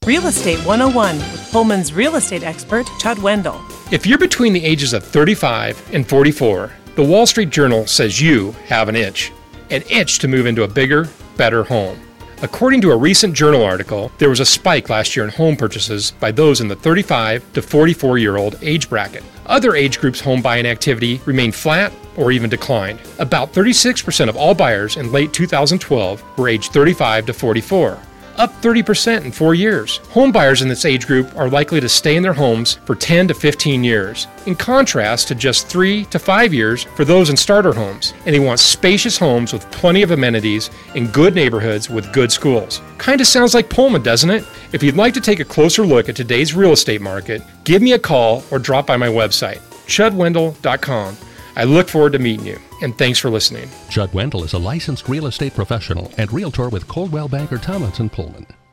Real Estate 101 with Pullman's real estate expert, Chud Wendell. If you're between the ages of 35 and 44, the Wall Street Journal says you have an itch to move into a bigger, better home. According to a recent journal article, there was a spike last year in home purchases by those in the 35 to 44-year-old age bracket. Other age groups' home buying activity remained flat or even declined. About 36% of all buyers in late 2012 were aged 35 to 44, up 30% in 4 years. Home buyers in this age group are likely to stay in their homes for 10 to 15 years, in contrast to just 3 to 5 years for those in starter homes. And they want spacious homes with plenty of amenities in good neighborhoods with good schools. Kinda sounds like Pullman, doesn't it? If you'd like to take a closer look at today's real estate market, give me a call or drop by my website, chudwendell.com. I look forward to meeting you, and thanks for listening. Chud Wendell is a licensed real estate professional and realtor with Coldwell Banker Tomlinson Pullman.